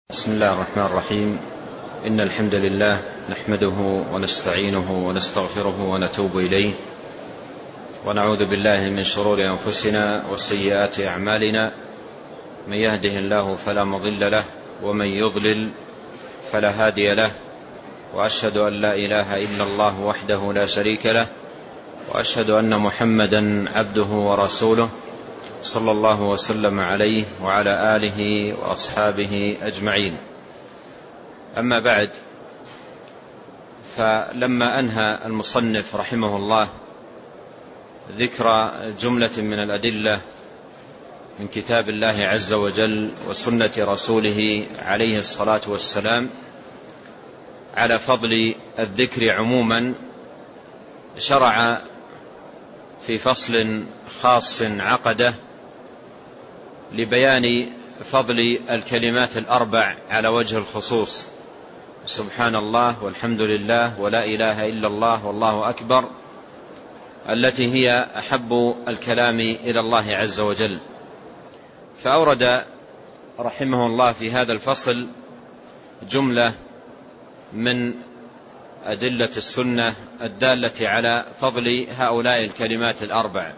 بسم الله الرحمن الرحيم. إن الحمد لله نحمده ونستعينه ونستغفره ونتوب إليه، ونعوذ بالله من شرور أنفسنا وسيئات أعمالنا. من يهده الله فلا مضل له، ومن يضلل فلا هادي له. وأشهد أن لا إله إلا الله وحده لا شريك له، وأشهد أن محمدا عبده ورسوله، صلى الله وسلم عليه وعلى آله وأصحابه أجمعين. أما بعد، فلما أنهى المصنف رحمه الله ذكر جملة من الأدلة من كتاب الله عز وجل وسنة رسوله عليه الصلاة والسلام على فضل الذكر عموما، شرع في فصل خاص عقده لبيان فضل الكلمات الأربع على وجه الخصوص: سبحان الله والحمد لله ولا إله إلا الله والله أكبر، التي هي أحب الكلام إلى الله عز وجل. فأورد رحمه الله في هذا الفصل جملة من أدلة السنة الدالة على فضل هؤلاء الكلمات الأربع،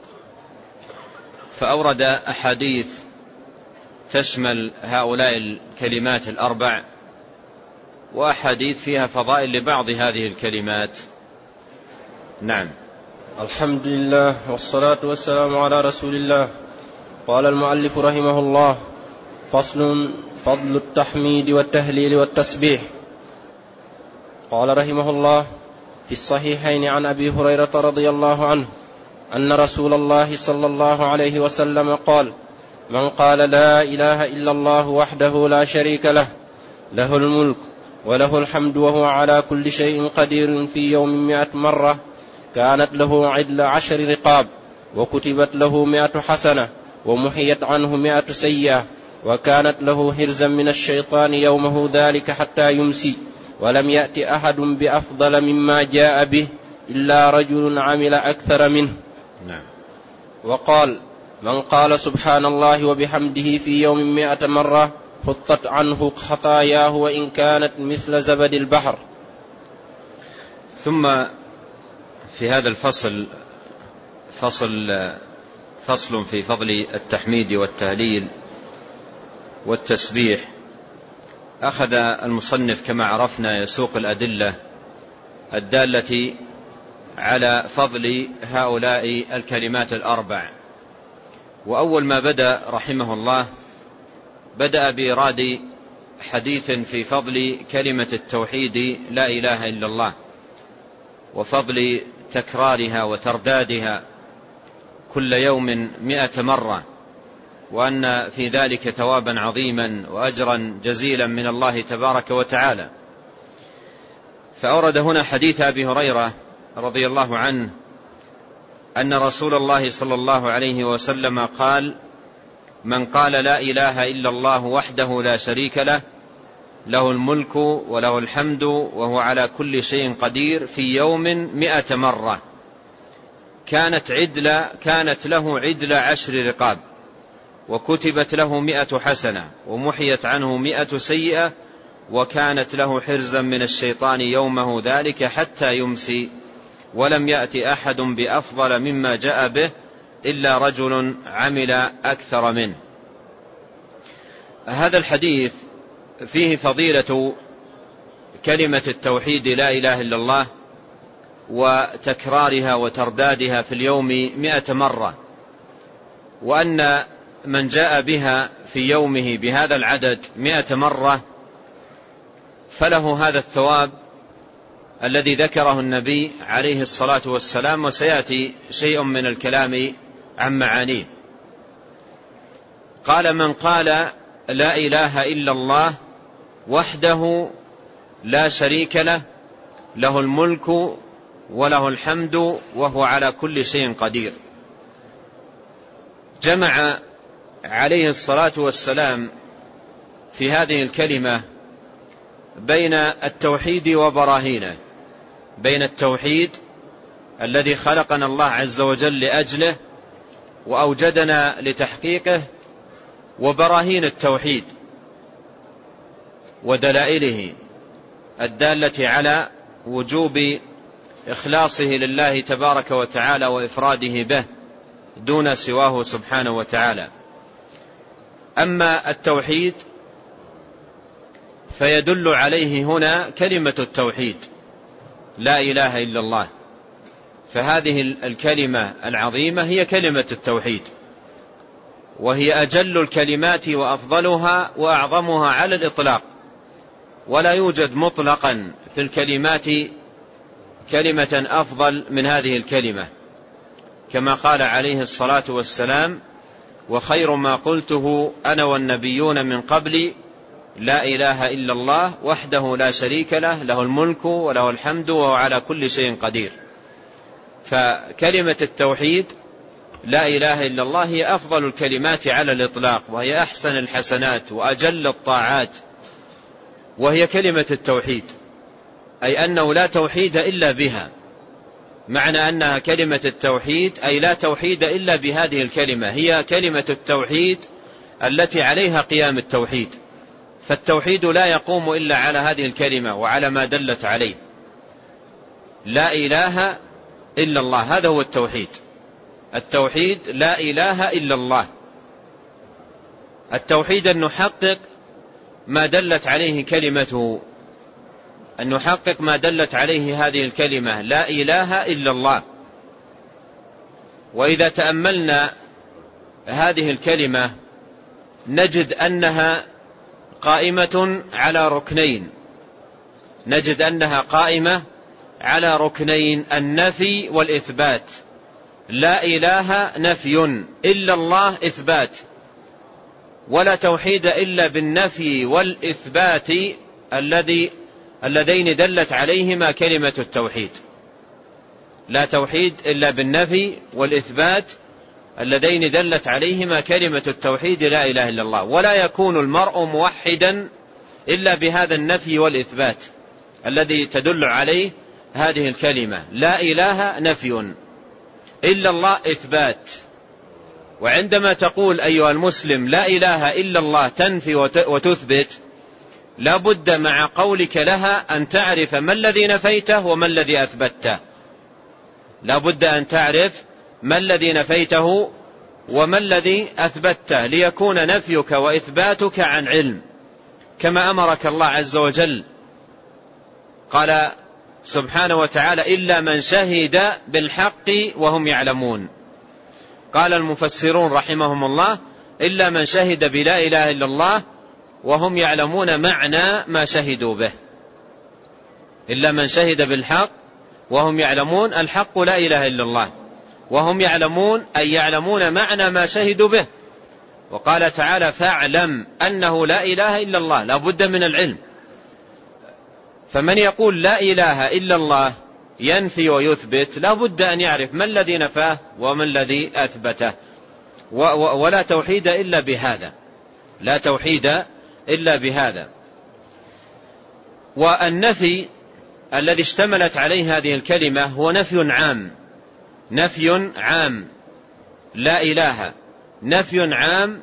فأورد أحاديث تشمل هؤلاء الكلمات الأربع، وأحاديث فيها فضائل لبعض هذه الكلمات. نعم. الحمد لله والصلاة والسلام على رسول الله. قال المؤلف رحمه الله: فصل: فضل التحميد والتهليل والتسبيح. قال رحمه الله: في الصحيحين عن أبي هريرة رضي الله عنه أن رسول الله صلى الله عليه وسلم قال: من قال لا إله إلا الله وحده لا شريك له، له الملك وله الحمد وهو على كل شيء قدير، في يوم 100 مرة، كانت له عدل 10 رقاب، وكتبت له 100 حسنة، ومحيت عنه 100 سيئة، وكانت له حرزا من الشيطان يومه ذلك حتى يمسي، ولم يأت أحد بأفضل مما جاء به إلا رجل عمل أكثر منه. نعم. وقال: من قال سبحان الله وبحمده في يوم 100 مرة حطت عنه خطاياه وإن كانت مثل زبد البحر. ثم في هذا الفصل فصل في فضل التحميد والتهليل والتسبيح. أخذ المصنف كما عرفنا يسوق الأدلة الدالة على فضل هؤلاء الكلمات الأربع. وأول ما بدأ رحمه الله بدأ بإيراد حديث في فضل كلمة التوحيد لا إله إلا الله، وفضل تكرارها وتردادها كل يوم 100 مرة، وأن في ذلك ثوابا عظيما وأجرا جزيلا من الله تبارك وتعالى. فأورد هنا حديث أبي هريرة رضي الله عنه أن رسول الله صلى الله عليه وسلم قال: من قال لا إله إلا الله وحده لا شريك له، له الملك وله الحمد وهو على كل شيء قدير، في يوم 100 مرة، كانت له عدل 10 رقاب، وكتبت له 100 حسنة، ومحيت عنه 100 سيئة، وكانت له حرزا من الشيطان يومه ذلك حتى يمسي، ولم يأتي أحد بأفضل مما جاء به إلا رجل عمل أكثر منه. هذا الحديث فيه فضيلة كلمة التوحيد لا إله إلا الله وتكرارها وتردادها في اليوم 100 مرة، وأن من جاء بها في يومه بهذا العدد 100 مرة فله هذا الثواب الذي ذكره النبي عليه الصلاة والسلام، وسيأتي شيء من الكلام عن معانيه. قال: من قال لا إله إلا الله وحده لا شريك له، له الملك وله الحمد وهو على كل شيء قدير. جمع عليه الصلاة والسلام في هذه الكلمة بين التوحيد وبراهينه، بين التوحيد الذي خلقنا الله عز وجل لأجله وأوجدنا لتحقيقه، وبراهين التوحيد ودلائله الدالة على وجوب إخلاصه لله تبارك وتعالى وإفراده به دون سواه سبحانه وتعالى. أما التوحيد فيدل عليه هنا كلمة التوحيد لا إله إلا الله، فهذه الكلمة العظيمة هي كلمة التوحيد، وهي أجل الكلمات وأفضلها وأعظمها على الإطلاق، ولا يوجد مطلقا في الكلمات كلمة أفضل من هذه الكلمة، كما قال عليه الصلاة والسلام: وخير ما قلته أنا والنبيون من قبلي لا إله إلا الله وحده لا شريك له، له الملك وله الحمد وهو على كل شيء قدير. فكلمة التوحيد لا إله إلا الله هي أفضل الكلمات على الإطلاق، وهي أحسن الحسنات وأجل الطاعات، وهي كلمة التوحيد، أي أنه لا توحيد إلا بها. معنى أنها كلمة التوحيد أي لا توحيد إلا بهذه الكلمة، هي كلمة التوحيد التي عليها قيام التوحيد، فالتوحيد لا يقوم إلا على هذه الكلمة وعلى ما دلت عليه. لا إله إلا الله، هذا هو التوحيد. التوحيد لا إله إلا الله. التوحيد أن نحقق ما دلت عليه كلمته، أن نحقق ما دلت عليه هذه الكلمة لا إله إلا الله. وإذا تأملنا هذه الكلمة نجد أنها قائمة على ركنين، نجد أنها قائمة على ركنين: النفي والإثبات. لا إله نفي، إلا الله إثبات، ولا توحيد إلا بالنفي والإثبات اللذين دلت عليهما كلمة التوحيد. لا توحيد إلا بالنفي والإثبات اللذين دلت عليهما كلمة التوحيد لا إله إلا الله. ولا يكون المرء موحدا إلا بهذا النفي والإثبات الذي تدل عليه هذه الكلمة. لا إله نفي، إلا الله إثبات. وعندما تقول أيها المسلم لا إله إلا الله تنفي وتثبت، لا بد مع قولك لها أن تعرف ما الذي نفيته وما الذي أثبته. لا بد أن تعرف ما الذي نفيته وما الذي أثبته، ليكون نفيك وإثباتك عن علم، كما أمرك الله عز وجل. قال سبحانه وتعالى: إلا من شهد بالحق وهم يعلمون. قال المفسرون رحمهم الله: إلا من شهد بلا إله إلا الله وهم يعلمون معنى ما شهدوا به. إلا من شهد بالحق وهم يعلمون، الحق لا إله إلا الله، وهم يعلمون أي يعلمون معنى ما شهدوا به. وقال تعالى: فاعلم أنه لا إله إلا الله، لا بد من العلم. فمن يقول لا إله إلا الله ينفي ويثبت لا بد أن يعرف ما الذي نفاه وما الذي أثبته. ولا توحيد إلا بهذا، لا توحيد إلا بهذا. والنفي الذي اشتملت عليه هذه الكلمة هو نفي عام، نفي عام. لا إله نفي عام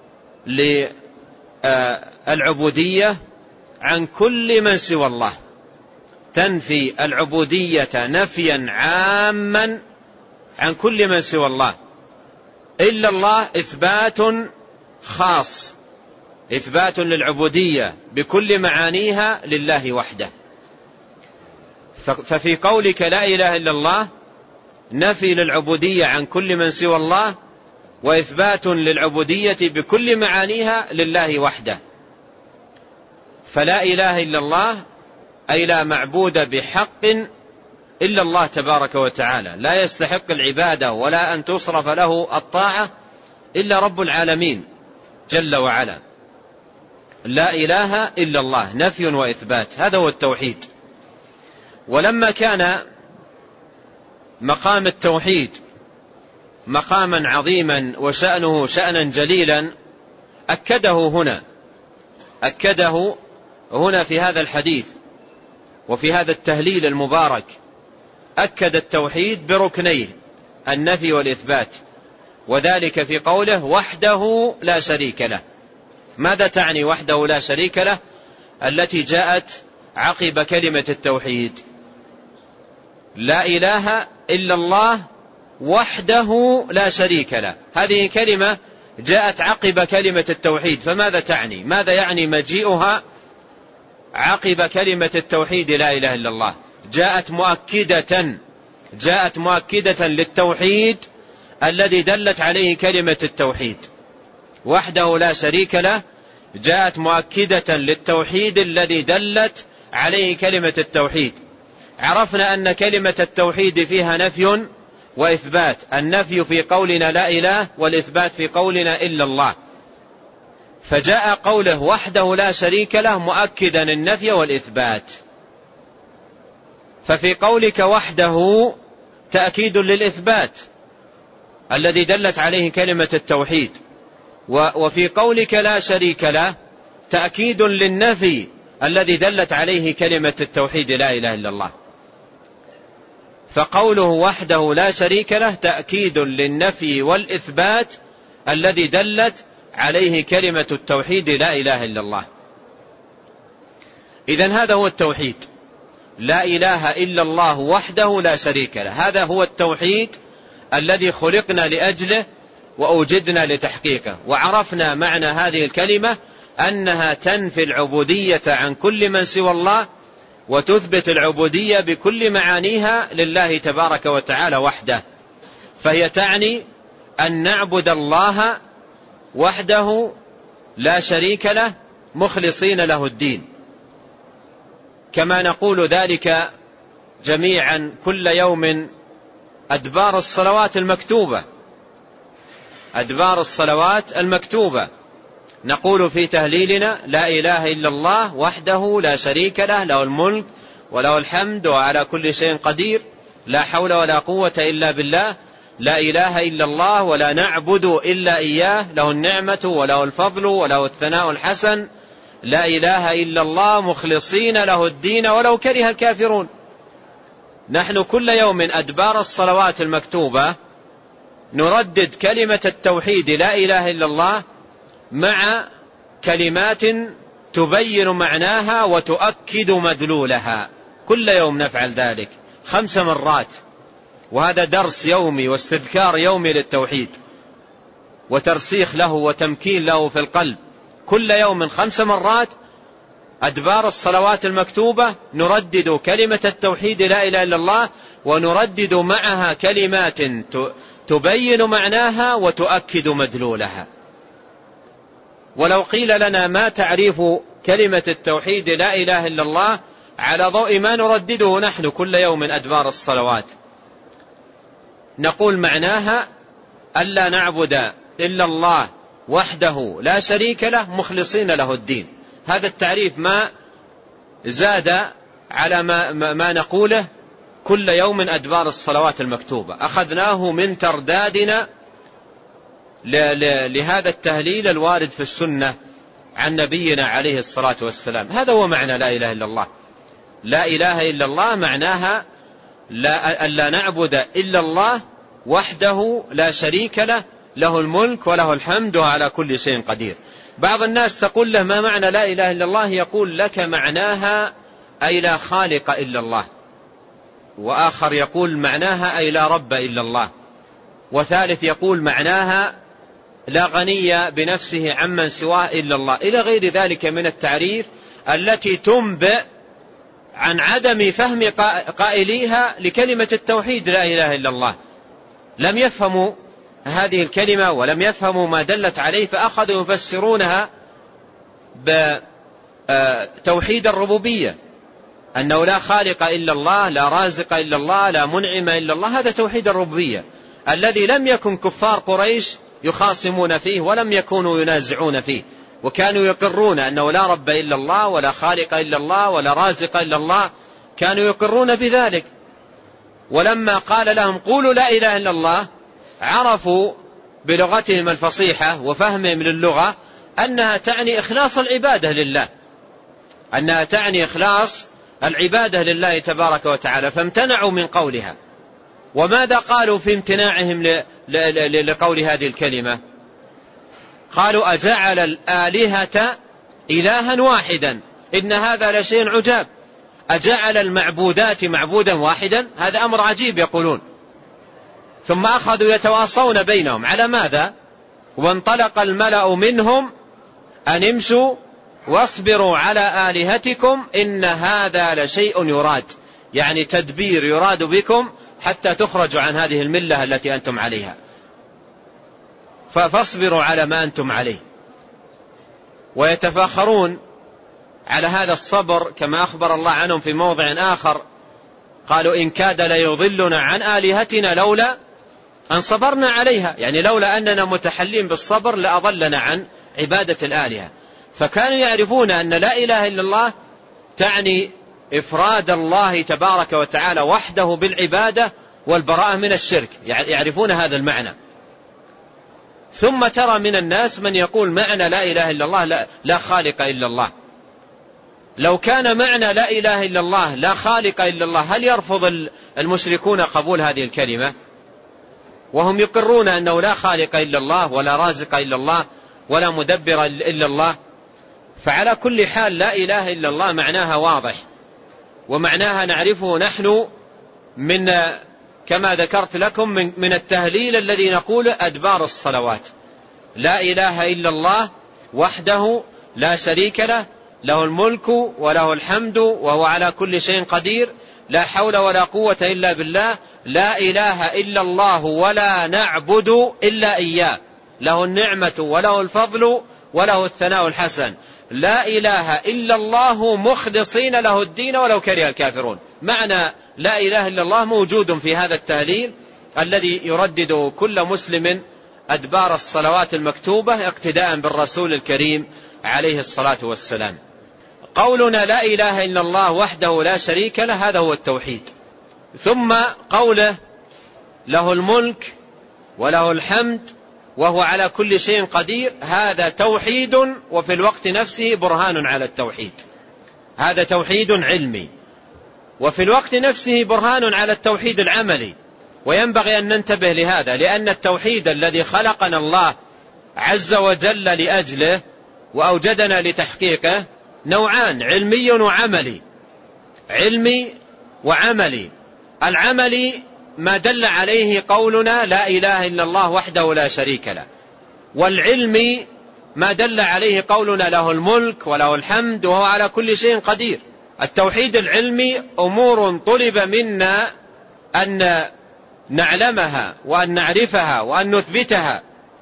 للعبودية عن كل من سوى الله، تنفي العبودية نفيا عاما عن كل من سوى الله. إلا الله إثبات خاص، إثبات للعبودية بكل معانيها لله وحده. ففي قولك لا إله إلا الله نفي للعبودية عن كل من سوى الله، وإثبات للعبودية بكل معانيها لله وحده. فلا إله إلا الله أي لا معبود بحق إلا الله تبارك وتعالى، لا يستحق العبادة ولا أن تصرف له الطاعة إلا رب العالمين جل وعلا. لا إله إلا الله نفي وإثبات، هذا هو التوحيد. ولما كان مقام التوحيد مقاما عظيما وشأنه شأنا جليلا أكده هنا في هذا الحديث وفي هذا التهليل المبارك، أكد التوحيد بركنيه النفي والإثبات، وذلك في قوله وحده لا شريك له. ماذا تعني وحده لا شريك له؟ التي جاءت عقب كلمة التوحيد. لا إله إلا الله وحده لا شريك له، هذه كلمة جاءت عقب كلمة التوحيد، فماذا تعني؟ ماذا يعني مجيئها عقب كلمة التوحيد لا إله إلا الله؟ جاءت مؤكدة للتوحيد الذي دلت عليه كلمة التوحيد. وحده لا شريك له جاءت مؤكدة للتوحيد الذي دلت عليه كلمة التوحيد. عرفنا أن كلمة التوحيد فيها نفي وإثبات، النفي في قولنا لا إله، والإثبات في قولنا إلا الله. فجاء قوله وحده لا شريك له مؤكدا النفي والإثبات. ففي قولك وحده تأكيد للإثبات الذي دلت عليه كلمة التوحيد، وفي قولك لا شريك له تأكيد للنفي الذي دلت عليه كلمة التوحيد لا إله إلا الله. فقوله وحده لا شريك له تأكيد للنفي والإثبات الذي دلت عليه كلمة التوحيد لا إله إلا الله. إذن هذا هو التوحيد، لا إله إلا الله وحده لا شريك له، هذا هو التوحيد الذي خلقنا لأجله وأوجدنا لتحقيقه. وعرفنا معنى هذه الكلمة أنها تنفي العبودية عن كل من سوى الله، وتثبت العبودية بكل معانيها لله تبارك وتعالى وحده. فهي تعني أن نعبد الله وحده لا شريك له مخلصين له الدين، كما نقول ذلك جميعا كل يوم أدبار الصلوات المكتوبة نقول في تهليلنا لا إله إلا الله وحده لا شريك له، له الملك وله الحمد وعلى كل شيء قدير، لا حول ولا قوة إلا بالله، لا إله إلا الله ولا نعبد إلا إياه، له النعمة وله الفضل وله الثناء الحسن، لا إله إلا الله مخلصين له الدين ولو كره الكافرون. نحن كل يوم أدبار الصلوات المكتوبة نردد كلمة التوحيد لا إله إلا الله مع كلمات تبين معناها وتؤكد مدلولها، كل يوم نفعل ذلك 5 مرات، وهذا درس يومي واستذكار يومي للتوحيد وترسيخ له وتمكين له في القلب. كل يوم 5 مرات أدبار الصلوات المكتوبة نردد كلمة التوحيد لا إله إلا الله، ونردد معها كلمات تبين معناها وتؤكد مدلولها. ولو قيل لنا ما تعريف كلمة التوحيد لا إله إلا الله على ضوء ما نردده نحن كل يوم من أدبار الصلوات، نقول معناها ألا نعبد إلا الله وحده لا شريك له مخلصين له الدين. هذا التعريف ما زاد على ما نقوله كل يوم من أدبار الصلوات المكتوبة، أخذناه من تردادنا لهذا التهليل الوارد في السنة عن نبينا عليه الصلاة والسلام. هذا هو معنى لا إله إلا الله. لا إله إلا الله معناها ألا نعبد إلا الله وحده لا شريك له، له الملك وله الحمد وعلى كل شيء قدير. بعض الناس تقول له ما معنى لا إله إلا الله؟ يقول لك معناها أي لا خالق إلا الله، وآخر يقول معناها أي لا رب إلا الله، وثالث يقول معناها لا غني بنفسه عمن سواه إلا الله، إلى غير ذلك من التعريف التي تنبئ عن عدم فهم قائليها لكلمة التوحيد لا إله إلا الله. لم يفهموا هذه الكلمة ولم يفهموا ما دلت عليه، فأخذوا يفسرونها بتوحيد الربوبية، أنه لا خالق إلا الله، لا رازق إلا الله، لا منعم إلا الله. هذا توحيد الربوبية الذي لم يكن كفار قريش يخاصمون فيه ولم يكونوا ينازعون فيه، وكانوا يقرون أنه لا رب إلا الله ولا خالق إلا الله ولا رازق إلا الله، كانوا يقرون بذلك. ولما قال لهم قولوا لا إله إلا الله عرفوا بلغتهم الفصيحة وفهمهم للغة أنها تعني إخلاص العبادة لله، أنها تعني إخلاص العبادة لله تبارك وتعالى، فامتنعوا من قولها. وماذا قالوا في امتناعهم لقول هذه الكلمة؟ قالوا أجعل الآلهة إلها واحدا إن هذا لشيء عجاب، أجعل المعبودات معبودا واحدا؟ هذا أمر عجيب يقولون. ثم أخذوا يتواصون بينهم على ماذا؟ وانطلق الملأ منهم أن امشوا واصبروا على آلهتكم إن هذا لشيء يراد، يعني تدبير يراد بكم حتى تخرجوا عن هذه الملة التي أنتم عليها، فاصبروا على ما أنتم عليه. ويتفاخرون على هذا الصبر كما أخبر الله عنهم في موضع آخر، قالوا إن كاد ليضلنا عن آلهتنا لولا أن صبرنا عليها، يعني لولا أننا متحلين بالصبر لأضلنا عن عبادة الآلهة. فكانوا يعرفون أن لا إله إلا الله تعني إفراد الله تبارك وتعالى وحده بالعبادة والبراءة من الشرك، يعرفون هذا المعنى. ثم ترى من الناس من يقول معنى لا إله إلا الله لا خالق إلا الله. لو كان معنى لا إله إلا الله لا خالق إلا الله، هل يرفض المشركون قبول هذه الكلمة وهم يقرون أنه لا خالق إلا الله ولا رازق إلا الله ولا مدبر إلا الله؟ فعلى كل حال لا إله إلا الله معناها واضح، ومعناها نعرفه نحن من كما ذكرت لكم من التهليل الذي نقول أدبار الصلوات. لا إله إلا الله وحده لا شريك له، له الملك وله الحمد وهو على كل شيء قدير، لا حول ولا قوة إلا بالله، لا إله إلا الله ولا نعبد إلا إياه، له النعمة وله الفضل وله الثناء الحسن، لا إله إلا الله مخلصين له الدين ولو كره الكافرون. معنى لا إله إلا الله موجود في هذا التهليل الذي يردد كل مسلم أدبار الصلوات المكتوبة اقتداء بالرسول الكريم عليه الصلاة والسلام. قولنا لا إله إلا الله وحده لا شريك له هذا هو التوحيد. ثم قوله له الملك وله الحمد وهو على كل شيء قدير، هذا توحيد وفي الوقت نفسه برهان على التوحيد. هذا توحيد علمي وفي الوقت نفسه برهان على التوحيد العملي. وينبغي أن ننتبه لهذا، لأن التوحيد الذي خلقنا الله عز وجل لأجله وأوجدنا لتحقيقه نوعان، علمي وعملي. علمي وعملي. العملي ما دل عليه قولنا لا إله إلا الله وحده لا شريك له، والعلمي ما دل عليه قولنا له الملك وله الحمد وهو على كل شيء قدير. التوحيد العلمي أمور طلب منا أن نعلمها وأن نعرفها وأن نثبتها،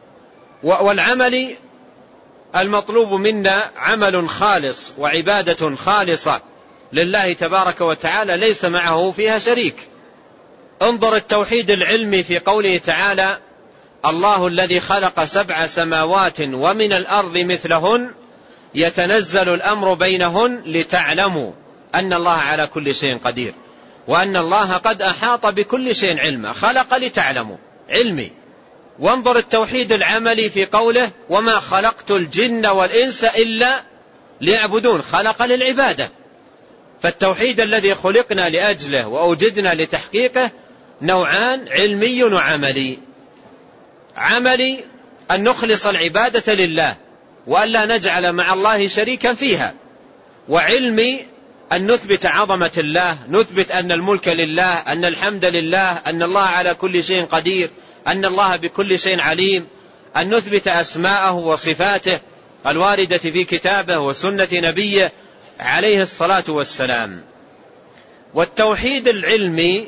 والعمل المطلوب منا عمل خالص وعبادة خالصة لله تبارك وتعالى ليس معه فيها شريك. انظر التوحيد العلمي في قوله تعالى الله الذي خلق 7 سماوات ومن الأرض مثلهن يتنزل الأمر بينهن لتعلموا أن الله على كل شيء قدير وأن الله قد أحاط بكل شيء علما. خلق لتعلموا، علمي. وانظر التوحيد العملي في قوله وما خلقت الجن والإنس إلا ليعبدون، خلق للعبادة. فالتوحيد الذي خلقنا لأجله وأوجدنا لتحقيقه نوعان، علمي وعملي. عملي أن نخلص العبادة لله وألا نجعل مع الله شريكا فيها، وعلمي أن نثبت عظمة الله، نثبت أن الملك لله، أن الحمد لله، أن الله على كل شيء قدير، أن الله بكل شيء عليم، أن نثبت أسماءه وصفاته الواردة في كتابه وسنة نبيه عليه الصلاة والسلام. والتوحيد العلمي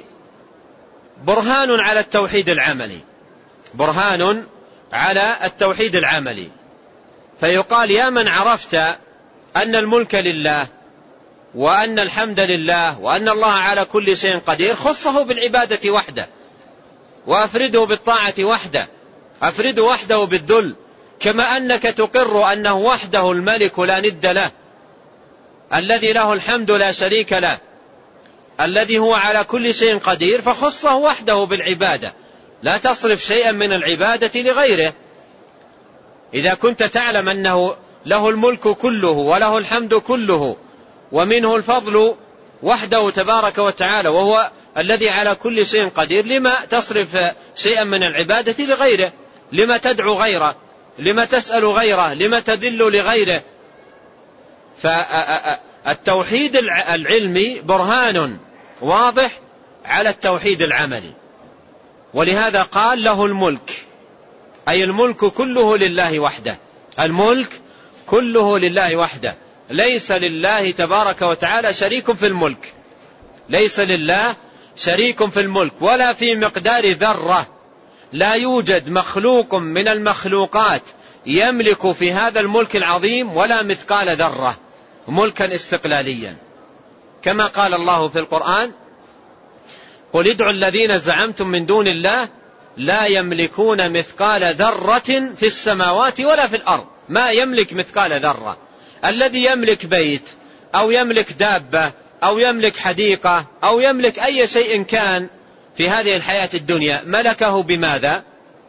برهان على التوحيد العملي، برهان على التوحيد العملي. فيقال يا من عرفت أن الملك لله وأن الحمد لله وأن الله على كل شيء قدير، خصه بالعبادة وحده وأفرده بالطاعة وحده، أفرده وحده بالذل، كما أنك تقر أنه وحده الملك لا ند له، الذي له الحمد لا شريك له، الذي هو على كل شيء قدير، فخصه وحده بالعبادة، لا تصرف شيئا من العبادة لغيره. إذا كنت تعلم أنه له الملك كله وله الحمد كله ومنه الفضل وحده تبارك وتعالى وهو الذي على كل شيء قدير، لما تصرف شيئا من العبادة لغيره؟ لما تدعو غيره؟ لما تسأل غيره؟ لما تذل لغيره؟ التوحيد العلمي برهان واضح على التوحيد العملي، ولهذا قال له الملك، أي الملك كله لله وحده، الملك كله لله وحده، ليس لله تبارك وتعالى شريك في الملك، ليس لله شريك في الملك ولا في مقدار ذرة. لا يوجد مخلوق من المخلوقات يملك في هذا الملك العظيم ولا مثقال ذرة، ملكا استقلاليا، كما قال الله في القرآن: قل ادعوا الذين زعمتم من دون الله لا يملكون مثقال ذرة في السماوات ولا في الأرض. ما يملك مثقال ذرة. الذي يملك بيت أو يملك دابة أو يملك حديقة أو يملك أي شيء كان في هذه الحياة الدنيا، ملكه بماذا؟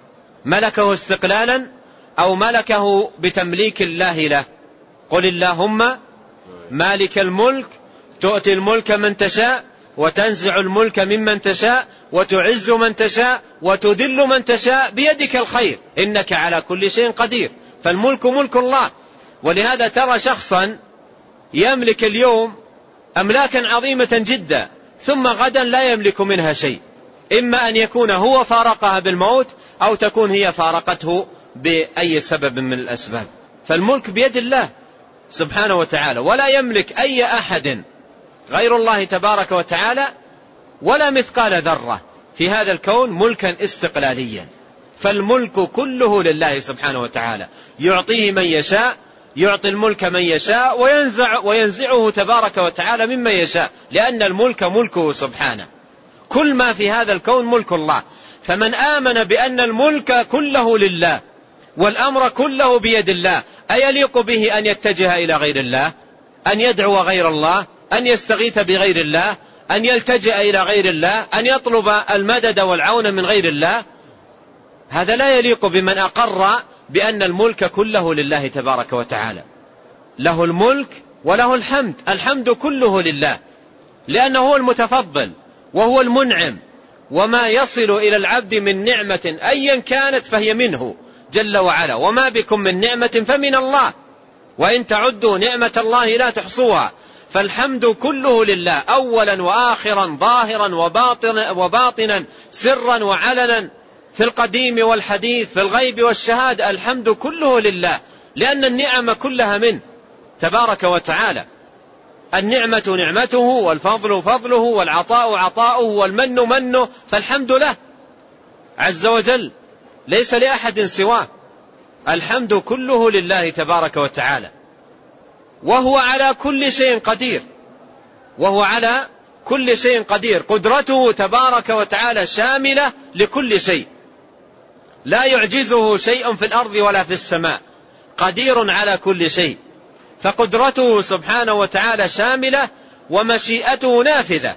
ملكه استقلالا أو ملكه بتمليك الله له؟ قل اللهم مالك الملك تؤتي الملك من تشاء وتنزع الملك ممن تشاء وتعز من تشاء وتذل من تشاء بيدك الخير إنك على كل شيء قدير. فالملك ملك الله. ولهذا ترى شخصا يملك اليوم أملاكا عظيمة جدا ثم غدا لا يملك منها شيء، إما أن يكون هو فارقها بالموت أو تكون هي فارقته بأي سبب من الأسباب. فالملك بيد الله سبحانه وتعالى، ولا يملك أي أحد غير الله تبارك وتعالى ولا مثقال ذرة في هذا الكون ملكا استقلاليا. فالملك كله لله سبحانه وتعالى، يعطيه من يشاء، يعطي الملك من يشاء وينزعه تبارك وتعالى ممن يشاء، لأن الملك ملكه سبحانه. كل ما في هذا الكون ملك الله. فمن آمن بأن الملك كله لله والأمر كله بيد الله، أيليق به أن يتجه إلى غير الله، أن يدعو غير الله، أن يستغيث بغير الله، أن يلتجئ إلى غير الله، أن يطلب المدد والعون من غير الله؟ هذا لا يليق بمن أقر بأن الملك كله لله تبارك وتعالى. له الملك وله الحمد، الحمد كله لله، لأنه هو المتفضل وهو المنعم، وما يصل إلى العبد من نعمة أيا كانت فهي منه جل وعلا، وما بكم من نعمة فمن الله، وإن تعدوا نعمة الله لا تحصوها. فالحمد كله لله، أولا وآخرا، ظاهرا وباطنا، سرا وعلنا، في القديم والحديث، في الغيب والشهادة، الحمد كله لله، لأن النعم كلها منه تبارك وتعالى. النعمة نعمته، والفضل فضله، والعطاء عطاؤه، والمن منه، فالحمد له عز وجل، ليس لأحد سواه. الحمد كله لله تبارك وتعالى، وهو على كل شيء قدير، وهو على كل شيء قدير. قدرته تبارك وتعالى شاملة لكل شيء، لا يعجزه شيء في الأرض ولا في السماء، قدير على كل شيء. فقدرته سبحانه وتعالى شاملة، ومشيئته نافذة،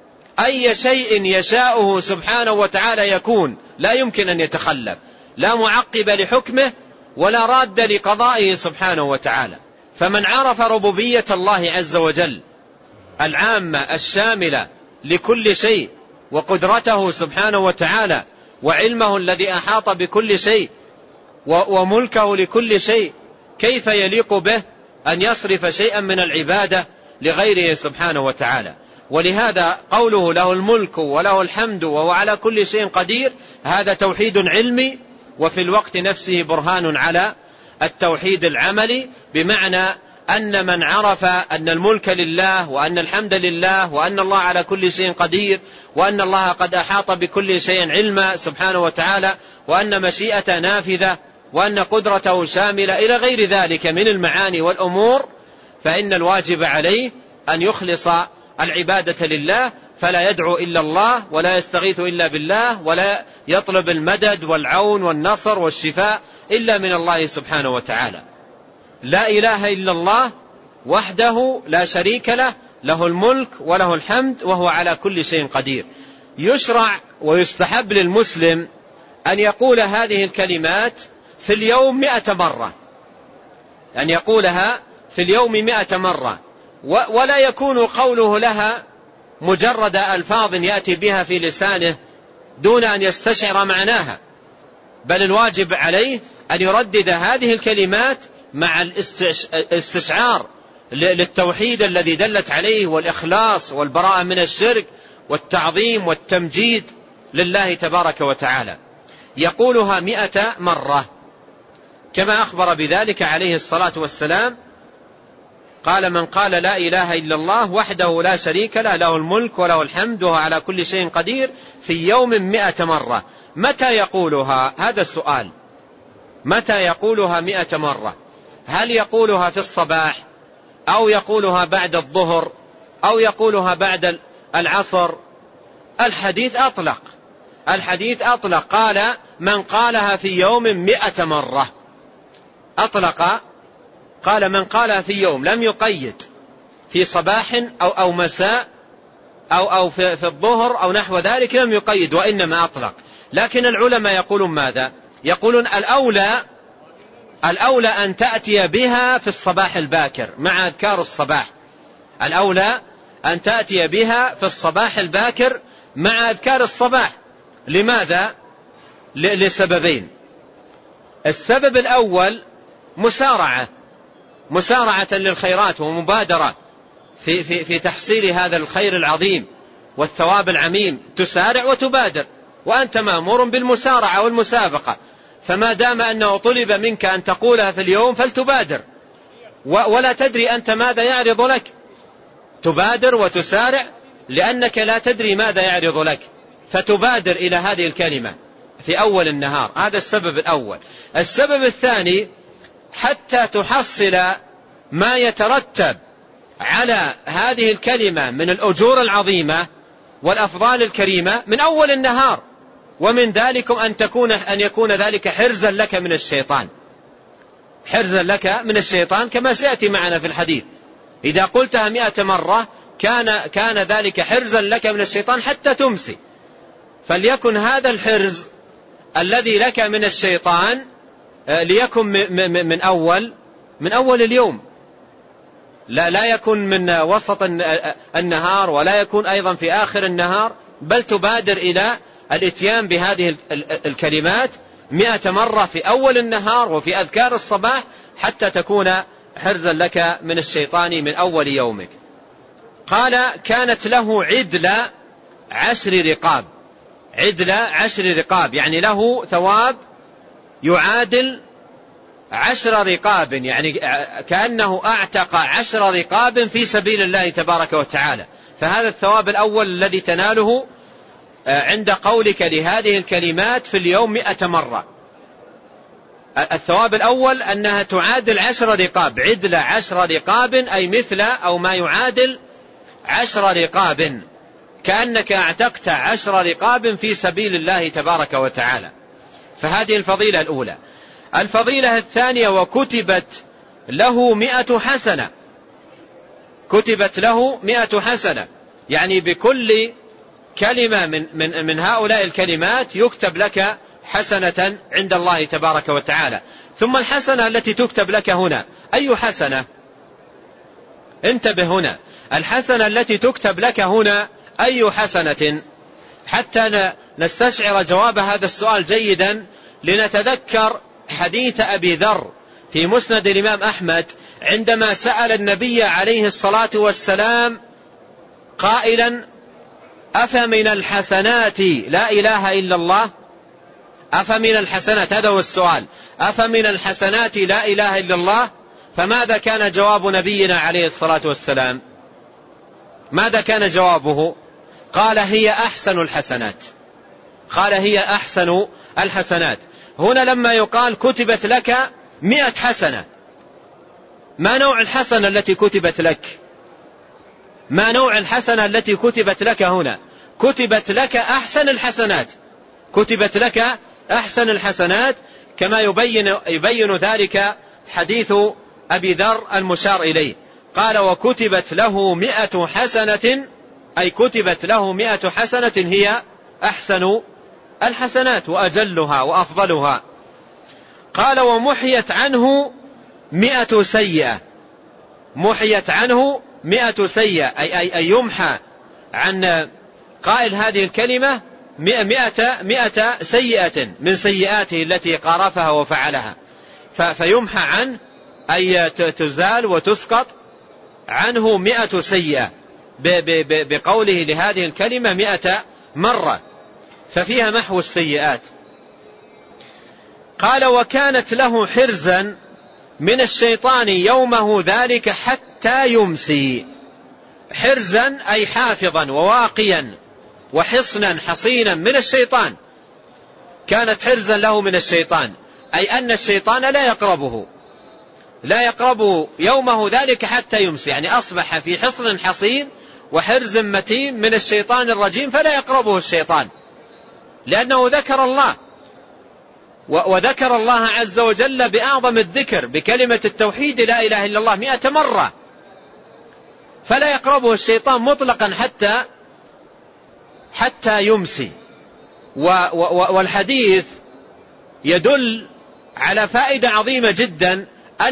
أي شيء يشاءه سبحانه وتعالى يكون، لا يمكن أن يتخلف، لا معقب لحكمه ولا راد لقضائه سبحانه وتعالى. فمن عرف ربوبية الله عز وجل العامة الشاملة لكل شيء، وقدرته سبحانه وتعالى، وعلمه الذي أحاط بكل شيء، وملكه لكل شيء، كيف يليق به أن يصرف شيئا من العبادة لغيره سبحانه وتعالى؟ ولهذا قوله له الملك وله الحمد وهو على كل شيء قدير، هذا توحيد علمي، وفي الوقت نفسه برهان على التوحيد العملي، بمعنى أن من عرف أن الملك لله، وأن الحمد لله، وأن الله على كل شيء قدير، وأن الله قد أحاط بكل شيء علما سبحانه وتعالى، وأن مشيئته نافذة، وأن قدرته شاملة إلى غير ذلك من المعاني والأمور، فإن الواجب عليه أن يخلص العبادة لله، فلا يدعو إلا الله، ولا يستغيث إلا بالله، ولا يطلب المدد والعون والنصر والشفاء إلا من الله سبحانه وتعالى. لا إله إلا الله وحده لا شريك له، له الملك وله الحمد وهو على كل شيء قدير. يشرع ويستحب للمسلم أن يقول هذه الكلمات في اليوم 100 مرة، أن يقولها في اليوم 100 مرة، ولا يكون قوله لها مجرد ألفاظ يأتي بها في لسانه دون أن يستشعر معناها، بل الواجب عليه أن يردد هذه الكلمات مع الاستشعار للتوحيد الذي دلت عليه، والإخلاص والبراءة من الشرك والتعظيم والتمجيد لله تبارك وتعالى. يقولها 100 مرة كما أخبر بذلك عليه الصلاة والسلام، قال: من قال لا إله إلا الله وحده لا شريك له، له الملك وله الحمد وهو على كل شيء قدير، في يوم 100 مرة. متى يقولها؟ هذا السؤال. متى يقولها 100 مرة؟ هل يقولها في الصباح، أو يقولها بعد الظهر، أو يقولها بعد العصر؟ الحديث أطلق، قال: من قالها في يوم 100 مرة. أطلق، قال: من قالها في يوم، لم يقيد في صباح أو مساء أو في الظهر أو نحو ذلك، لم يقيد، وإنما أطلق. لكن العلماء يقولون ماذا؟ يقولون الأولى أن تأتي بها في الصباح الباكر مع أذكار الصباح. الأولى أن تأتي بها في الصباح الباكر مع أذكار الصباح. لماذا؟ لسببين. السبب الأول مسارعة للخيرات ومبادرة في تحصيل هذا الخير العظيم والثواب العميم. تسارع وتبادر، وأنت مأمور بالمسارعة والمسابقة، فما دام أنه طلب منك أن تقولها في اليوم فلتبادر، ولا تدري أنت ماذا يعرض لك. تبادر وتسارع لأنك لا تدري ماذا يعرض لك، فتبادر إلى هذه الكلمة في أول النهار. هذا السبب الأول. السبب الثاني: حتى تحصل ما يترتب على هذه الكلمة من الأجور العظيمة والأفضال الكريمة من أول النهار، ومن ذلكم أن يكون ذلك حرزا لك من الشيطان، حرزا لك من الشيطان، كما سيأتي معنا في الحديث. إذا قلتها 100 مرة كان ذلك حرزا لك من الشيطان حتى تمسي. فليكن هذا الحرز الذي لك من الشيطان ليكن من أول اليوم، لا يكن من وسط النهار، ولا يكون أيضا في آخر النهار، بل تبادر إلى الاتيان بهذه الكلمات 100 مرة في أول النهار وفي أذكار الصباح، حتى تكون حرزا لك من الشيطان من أول يومك. قال: كانت له عدل 10 رقاب. عدل 10 رقاب يعني له ثواب يعادل 10 رقاب، يعني كأنه أعتق 10 رقاب في سبيل الله تبارك وتعالى. فهذا الثواب الأول الذي تناله عند قولك لهذه الكلمات في اليوم 100 مرة. الثواب الأول أنها تعادل 10 رقاب. عدل 10 رقاب أي مثل أو ما يعادل 10 رقاب، كأنك اعتقت 10 رقاب في سبيل الله تبارك وتعالى. فهذه الفضيلة الأولى. الفضيلة الثانية: وكتبت له 100 حسنة. كتبت له 100 حسنة، يعني بكل كلمة من هؤلاء الكلمات يكتب لك حسنة عند الله تبارك وتعالى. ثم الحسنة التي تكتب لك هنا أي حسنة؟ انتبه هنا، الحسنة التي تكتب لك هنا أي حسنة؟ حتى نستشعر جواب هذا السؤال جيدا لنتذكر حديث أبي ذر في مسند الإمام أحمد عندما سأل النبي عليه الصلاة والسلام قائلا: أفمن الحسنات لا إله إلا الله؟ أفمن الحسنات، هذا هو السؤال، أفمن الحسنات لا إله إلا الله؟ فماذا كان جواب نبينا عليه الصلاة والسلام؟ ماذا كان جوابه؟ قال: هي أحسن الحسنات. قال: هي أحسن الحسنات. هنا لما يقال كتبت لك 100 حسنة، ما نوع الحسنة التي كتبت لك؟ ما نوع الحسنة التي كتبت لك هنا؟ كتبت لك أحسن الحسنات. كتبت لك أحسن الحسنات، كما يبين ذلك حديث أبي ذر المشار إليه. قال: وكتبت له 100 حسنة، أي كتبت له 100 حسنة هي أحسن الحسنات وأجلها وأفضلها. قال: ومحيت عنه 100 سيئة. محيت عنه 100 سيئة أي يمحى عن قائل هذه الكلمة 100 سيئة من سيئاته التي قارفها وفعلها، فيمحى عنه أي تزال وتسقط عنه 100 سيئة بقوله لهذه الكلمة 100 مرة، ففيها محو السيئات. قال وكانت له حرزا من الشيطان يومه ذلك حتى يمسي. حرزا أي حافظا وواقيا وحصنا حصينا من الشيطان، كانت حرزا له من الشيطان، أي أن الشيطان لا يقربه يومه ذلك حتى يمسي، يعني أصبح في حصن حصين وحرز متين من الشيطان الرجيم، فلا يقربه الشيطان، لأنه ذكر الله، وذكر الله عز وجل بأعظم الذكر بكلمة التوحيد لا إله إلا الله 100 مرة، فلا يقربه الشيطان مطلقا حتى يمسي. والحديث يدل على فائدة عظيمة جدا،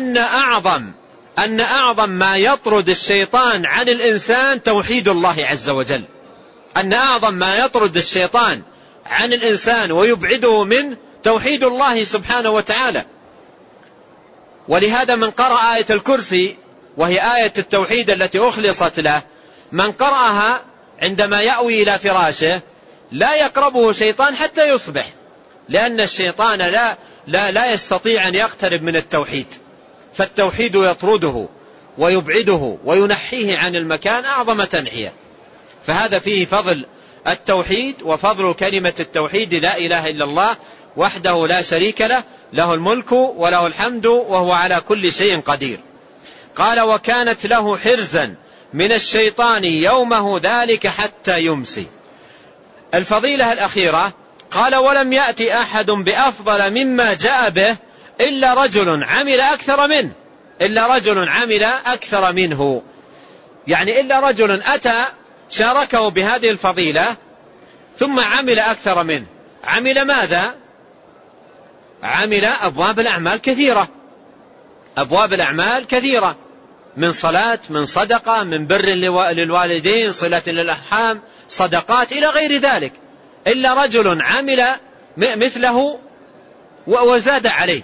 أن أعظم ما يطرد الشيطان عن الإنسان توحيد الله عز وجل، أن أعظم ما يطرد الشيطان عن الإنسان ويبعده من توحيد الله سبحانه وتعالى. ولهذا من قرأ آية الكرسي، وهي آية التوحيد التي أخلصت له، من قرأها عندما يأوي إلى فراشه لا يقربه شيطان حتى يصبح، لأن الشيطان لا يستطيع أن يقترب من التوحيد، فالتوحيد يطرده ويبعده وينحيه عن المكان أعظم تنحية. فهذا فيه فضل التوحيد وفضل كلمة التوحيد لا إله إلا الله وحده لا شريك له، له الملك وله الحمد وهو على كل شيء قدير. قال وكانت له حرزا من الشيطان يومه ذلك حتى يمسي. الفضيلة الأخيرة قال ولم يأتي أحد بأفضل مما جاء به إلا رجل عمل أكثر منه، يعني إلا رجل أتى شاركه بهذه الفضيلة ثم عمل أكثر منه. عمل ماذا؟ عمل أبواب الأعمال كثيرة، من صلاة، من صدقة، من بر للوالدين، صلة للأرحام، صدقات إلى غير ذلك، إلا رجل عمل مثله وزاد عليه،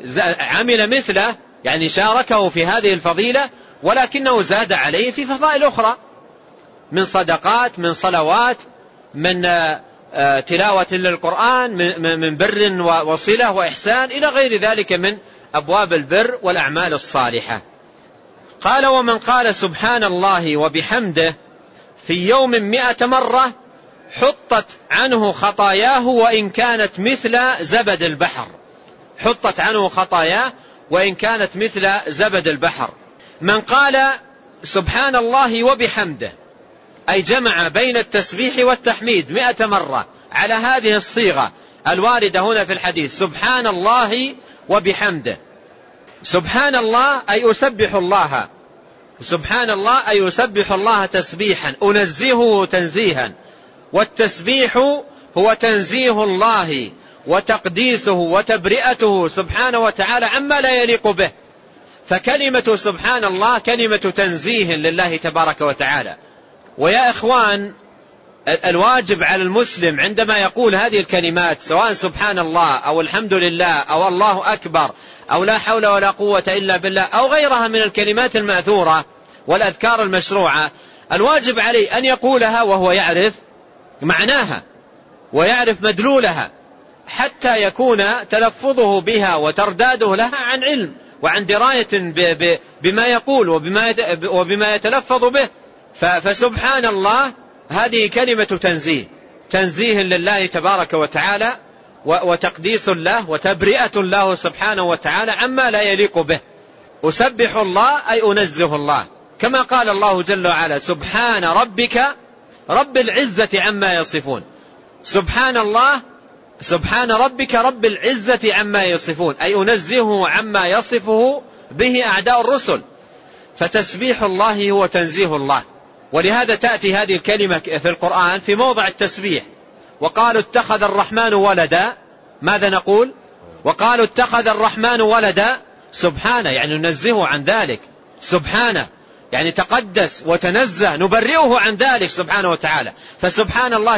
عمل مثله يعني شاركه في هذه الفضيلة ولكنه زاد عليه في فضائل أخرى، من صدقات، من صلوات، من تلاوة للقرآن، من بر وصلة وإحسان إلى غير ذلك من أبواب البر والأعمال الصالحة. قال ومن قال سبحان الله وبحمده في يوم 100 مرة حطت عنه خطاياه وإن كانت مثل زبد البحر. حطت عنه خطاياه وإن كانت مثل زبد البحر. من قال سبحان الله وبحمده أي جمع بين التسبيح والتحميد 100 مرة على هذه الصيغة الواردة هنا في الحديث، سبحان الله وبحمده. سبحان الله أي أسبح الله، سبحان الله أي أسبح الله تسبيحا، أنزهه تنزيها، والتسبيح هو تنزيه الله وتقديسه وتبرئته سبحانه وتعالى عما لا يليق به. فكلمة سبحان الله كلمة تنزيه لله تبارك وتعالى. ويا إخوان، الواجب على المسلم عندما يقول هذه الكلمات سواء سبحان الله أو الحمد لله أو الله أكبر أو لا حول ولا قوة إلا بالله أو غيرها من الكلمات المأثورة والأذكار المشروعة، الواجب عليه أن يقولها وهو يعرف معناها ويعرف مدلولها، حتى يكون تلفظه بها وترداده لها عن علم وعن دراية بما يقول وبما يتلفظ به. فسبحان الله هذه كلمة تنزيه لله تبارك وتعالى وتقديس الله وتبرئة الله سبحانه وتعالى عما لا يليق به. أسبح الله أي أنزه الله، كما قال الله جل وعلا سبحان ربك رب العزة عما يصفون. سبحان الله سبحان ربك رب العزة عما يصفون، أي أنزهه عما يصفه به أعداء الرسل. فتسبيح الله هو تنزيه الله. ولهذا تأتي هذه الكلمة في القرآن في موضع التسبيح. وقالوا اتخذ الرحمن ولدا، ماذا نقول؟ وقالوا اتخذ الرحمن ولدا، سبحانه يعني ننزهه عن ذلك، سبحانه يعني تقدس وتنزه، نبرئه عن ذلك سبحانه وتعالى. فسبحان الله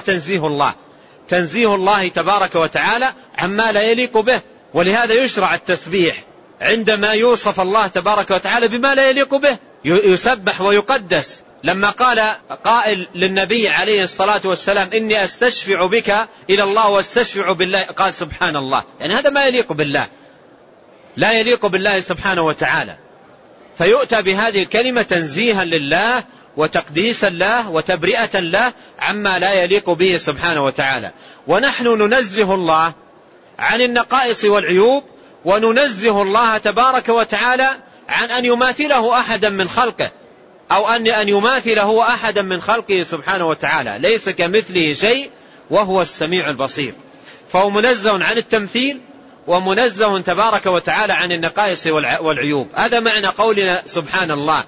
تنزيه الله تبارك وتعالى عما لا يليق به. ولهذا يشرع التسبيح عندما يوصف الله تبارك وتعالى بما لا يليق به، يسبح ويقدس. لما قال قائل للنبي عليه الصلاة والسلام إني أستشفع بك إلى الله واستشفع بالله، قال سبحان الله. يعني هذا ما يليق بالله، لا يليق بالله سبحانه وتعالى. فيؤتى بهذه الكلمة تنزيها لله وتقديسا له وتبرئة له عما لا يليق به سبحانه وتعالى. ونحن ننزه الله عن النقائص والعيوب، وننزه الله تبارك وتعالى عن أن يماثله أحدا من خلقه، أو أن يماثله أحدا من خلقه سبحانه وتعالى. ليس كمثله شيء وهو السميع البصير. فهو منزه عن التمثيل، ومنزه تبارك وتعالى عن النقائص والعيوب. هذا معنى قولنا سبحان الله.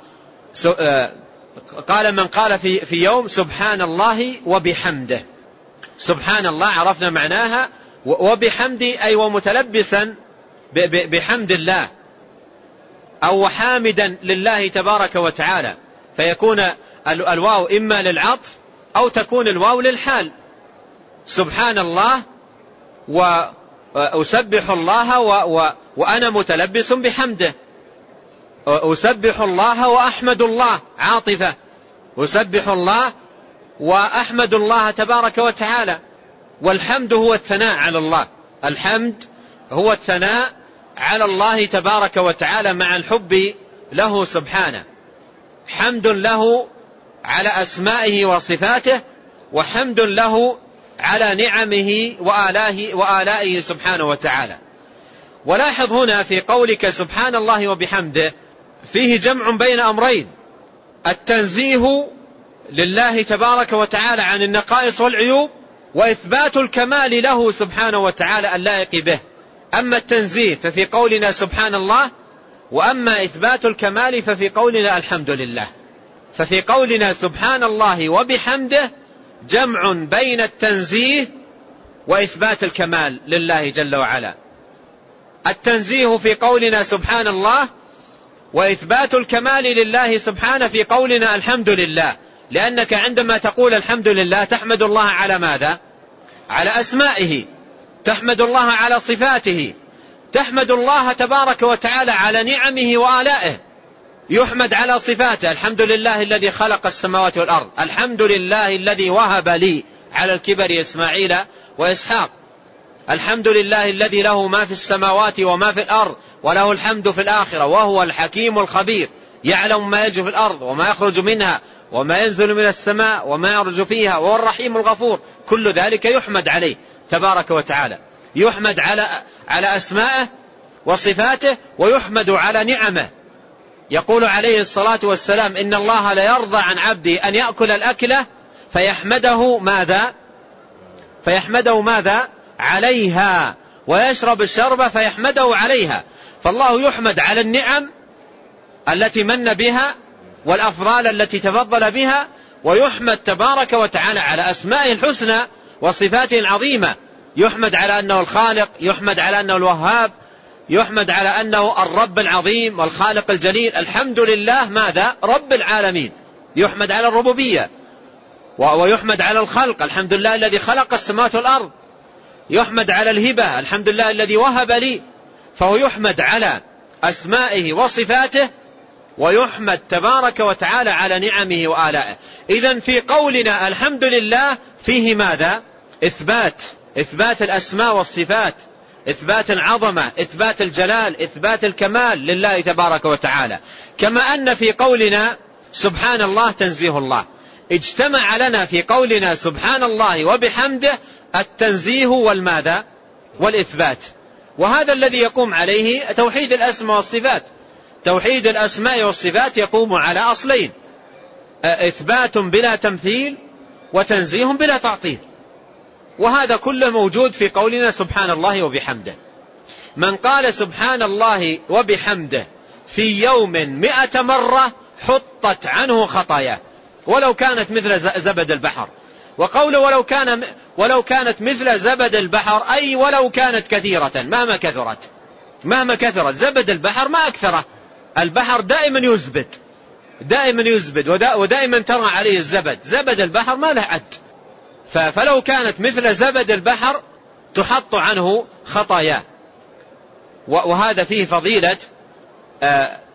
قال من قال في يوم سبحان الله وبحمده. سبحان الله عرفنا معناها، وبحمده أي ومتلبسا بحمد الله، أو حامدا لله تبارك وتعالى. فيكون الواو إما للعطف أو تكون الواو للحال. سبحان الله وأسبح الله وأنا متلبس بحمده. أسبح الله وأحمد الله عاطفة. أسبح الله وأحمد الله تبارك وتعالى. والحمد هو الثناء على الله. الحمد هو الثناء على الله تبارك وتعالى مع الحب له سبحانه. حمد له على أسمائه وصفاته، وحمد له على نعمه وآلائه سبحانه وتعالى. ولاحظ هنا في قولك سبحان الله وبحمده فيه جمع بين أمرين: التنزيه لله تبارك وتعالى عن النقائص والعيوب، وإثبات الكمال له سبحانه وتعالى اللائق به. أما التنزيه ففي قولنا سبحان الله، وأما إثبات الكمال ففي قولنا الحمد لله. ففي قولنا سبحان الله وبحمده جمع بين التنزيه وإثبات الكمال لله جل وعلا. التنزيه في قولنا سبحان الله، وإثبات الكمال لله سبحانه في قولنا الحمد لله. لأنك عندما تقول الحمد لله تحمد الله على ماذا؟ على أسمائه، تحمد الله على صفاته، تحمد الله تبارك وتعالى على نعمه وآلائه. يحمد على صفاته: الحمد لله الذي خلق السماوات والأرض، الحمد لله الذي وهب لي على الكبر إسماعيل وإسحاق، الحمد لله الذي له ما في السماوات وما في الأرض وله الحمد في الآخرة وهو الحكيم الخبير، يعلم ما يجري في الأرض وما يخرج منها وما ينزل من السماء وما يعرج فيها وهو الرحيم الغفور. كل ذلك يحمد عليه تبارك وتعالى. يحمد على أسمائه وصفاته، ويحمد على نعمه. يقول عليه الصلاة والسلام: إن الله لا يرضى عن عبده أن يأكل الأكلة فيحمده ماذا؟ عليها، ويشرب الشربة فيحمده عليها. فالله يحمد على النعم التي من بها والأفضال التي تفضل بها، ويحمد تبارك وتعالى على أسمائه الحسنى وصفاته العظيمة. يحمد على أنه الخالق، يحمد على أنه الوهاب، يحمد على أنه الرب العظيم والخالق الجليل. الحمد لله ماذا؟ رب العالمين. يحمد على الربوبية، ويحمد على الخلق: الحمد لله الذي خلق السماوات والأرض. يحمد على الهبة: الحمد لله الذي وهب لي. فهو يحمد على أسمائه وصفاته، ويحمد تبارك وتعالى على نعمه وآلائه. إذن في قولنا الحمد لله فيه ماذا؟ إثبات الأسماء والصفات، إثبات العظمة، إثبات الجلال، إثبات الكمال لله تبارك وتعالى. كما أن في قولنا سبحان الله تنزيه الله. اجتمع لنا في قولنا سبحان الله وبحمده التنزيه والماذا؟ والإثبات. وهذا الذي يقوم عليه توحيد الأسماء والصفات. توحيد الأسماء والصفات يقوم على أصلين: إثبات بلا تمثيل، وتنزيه بلا تعطيل. وهذا كله موجود في قولنا سبحان الله وبحمده. من قال سبحان الله وبحمده في يوم 100 مرة حطت عنه خطاياه ولو كانت مثل زبد البحر. وقوله ولو كانت مثل زبد البحر أي ولو كانت كثيرة، مهما كثرت. زبد البحر ما أكثره. البحر دائما يزبد ودائما ترى عليه الزبد. زبد البحر ما له عد. فلو كانت مثل زبد البحر تحط عنه خطاياه. وهذا فيه فضيلة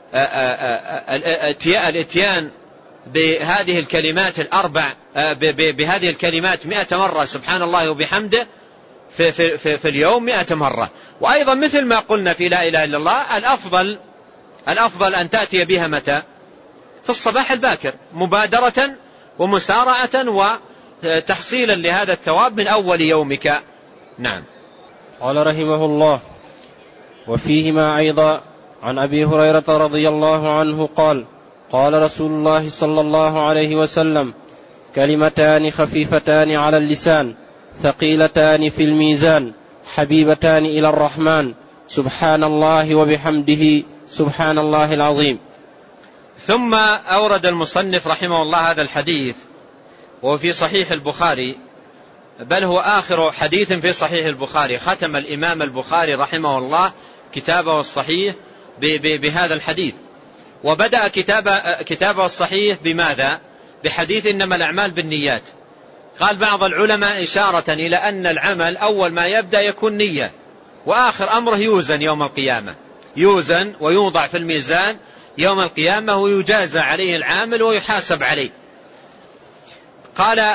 الاتيان بهذه الكلمات الأربع بهذه الكلمات 100 مرة سبحان الله وبحمده في اليوم 100 مرة. وأيضا مثل ما قلنا في لا إله إلا الله الأفضل أن تأتي بها متى؟ في الصباح الباكر مبادرة ومسارعة وتحصيلا لهذا الثواب من أول يومك. نعم. قال رحمه الله: وفيهما أيضا عن أبي هريرة رضي الله عنه قال: قال رسول الله صلى الله عليه وسلم: كلمتان خفيفتان على اللسان ثقيلتان في الميزان حبيبتان إلى الرحمن سبحان الله وبحمده سبحان الله العظيم. ثم أورد المصنف رحمه الله هذا الحديث وفي صحيح البخاري، بل هو آخر حديث في صحيح البخاري. ختم الإمام البخاري رحمه الله كتابه الصحيح بهذا الحديث، وبدأ كتابه الصحيح بماذا؟ بحديث إنما الأعمال بالنيات. قال بعض العلماء إشارة إلى أن العمل أول ما يبدأ يكون نية، وآخر أمره يوزن يوم القيامة، يوزن ويوضع في الميزان يوم القيامة ويجازى عليه العامل ويحاسب عليه. قال